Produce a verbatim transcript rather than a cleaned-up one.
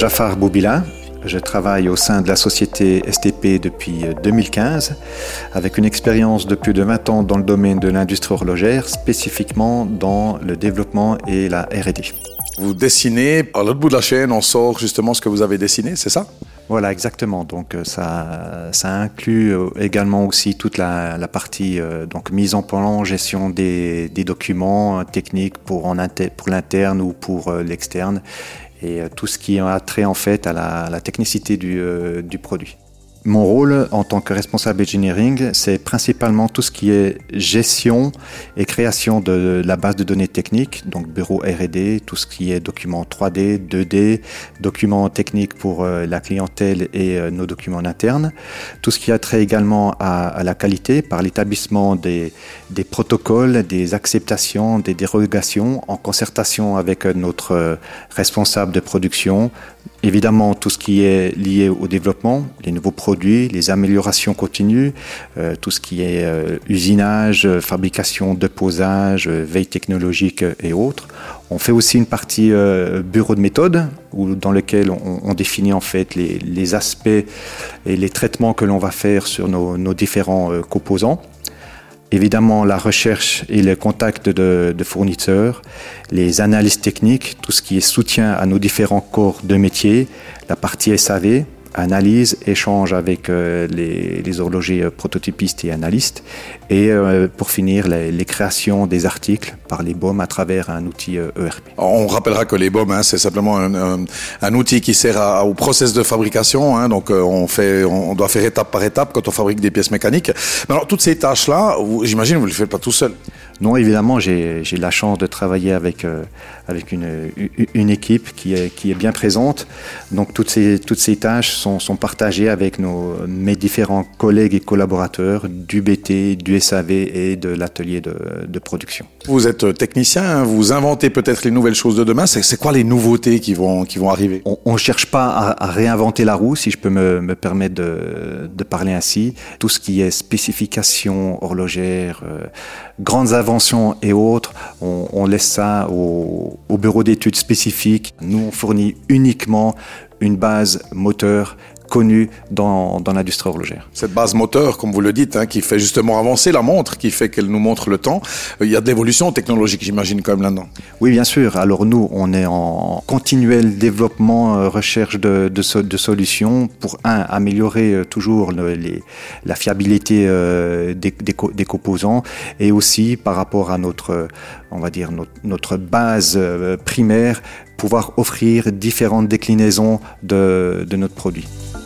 Jafar Boubila. Je travaille au sein de la société S T P depuis deux mille quinze, avec une expérience de plus de vingt ans dans le domaine de l'industrie horlogère, spécifiquement dans le développement et la R et D. Vous dessinez, à l'autre bout de la chaîne, on sort justement ce que vous avez dessiné, c'est ça ? Voilà, exactement. Donc ça, ça inclut également aussi toute la, la partie euh, donc mise en plan, gestion des, des documents techniques pour, en inter, pour l'interne ou pour euh, l'externe, et euh, tout ce qui a trait en fait à la, la technicité du, euh, du produit. Mon rôle en tant que responsable engineering, c'est principalement tout ce qui est gestion et création de la base de données techniques, donc bureau R et D, tout ce qui est documents trois D, deux D, documents techniques pour la clientèle et nos documents internes, tout ce qui a trait également à, à la qualité par l'établissement des, des protocoles, des acceptations, des dérogations en concertation avec notre responsable de production. Évidemment, tout ce qui est lié au développement, les nouveaux produits, les améliorations continues, euh, tout ce qui est euh, usinage, fabrication, deposage, euh, veille technologique et autres. On fait aussi une partie euh, bureau de méthode, où, dans lequel on, on définit en fait les, les aspects et les traitements que l'on va faire sur nos, nos différents euh, composants. Évidemment, la recherche et le contact de, de fournisseurs, les analyses techniques, tout ce qui est soutien à nos différents corps de métier, la partie S A V, analyse, échange avec euh, les, les horlogers prototypistes et analystes, et euh, pour finir, les, les créations des articles par les B O M à travers un outil euh, E R P. On rappellera que les B O M, hein, c'est simplement un, un, un outil qui sert à, au process de fabrication, hein, donc euh, on, fait, on doit faire étape par étape quand on fabrique des pièces mécaniques. Mais alors, toutes ces tâches-là, vous, j'imagine que vous ne les faites pas tout seul. Non, évidemment, j'ai, j'ai la chance de travailler avec, euh, avec une, une équipe qui est, qui est bien présente. Donc, toutes ces, toutes ces tâches sont, sont partagées avec nos, mes différents collègues et collaborateurs du B T, du S A V et de l'atelier de, de production. Vous êtes technicien, hein, vous inventez peut-être les nouvelles choses de demain. C'est, c'est quoi les nouveautés qui vont, qui vont arriver ? On ne cherche pas à, à réinventer la roue, si je peux me, me permettre de, de parler ainsi. Tout ce qui est spécification horlogère, euh, grandes inventions et autres, on, on laisse ça au, au bureau d'études spécifiques. Nous, on fournit uniquement une base moteur connue dans, dans l'industrie horlogère. Cette base moteur, comme vous le dites, hein, qui fait justement avancer la montre, qui fait qu'elle nous montre le temps, il y a de l'évolution technologique, j'imagine, quand même là-dedans. Oui, bien sûr. Alors nous, on est en continuel développement, euh, recherche de, de, de solutions pour, un, améliorer euh, toujours le, les, la fiabilité euh, des, des, des composants, et aussi par rapport à notre, on va dire, notre, notre base euh, primaire, pouvoir offrir différentes déclinaisons de, de notre produit.